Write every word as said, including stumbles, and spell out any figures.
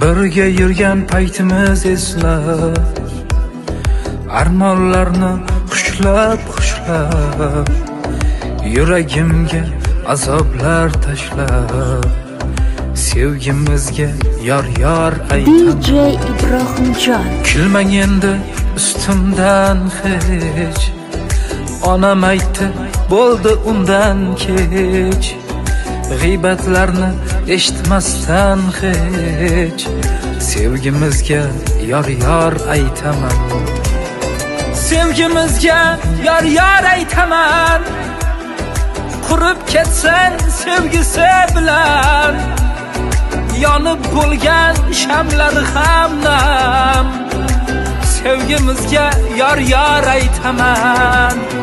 birga yurgan paytimiz eslab, armonlarni xushlab xushlab, yuragimga azoblar tashlab, sevgimizga yor yor aytaman. D J Ibrohimjon. Kulmang endi ustimdan hech, onam aytdi bo'ldi undan kech, g'iybatlarni eshitmasdan hech, sevgimizga yor yor aytaman. Sevgimizga yor yor aytaman, qurib ketsan sevgisi bilan, yonib bo'lgan shamlari ham nam, sevgimizga yor yor aytaman.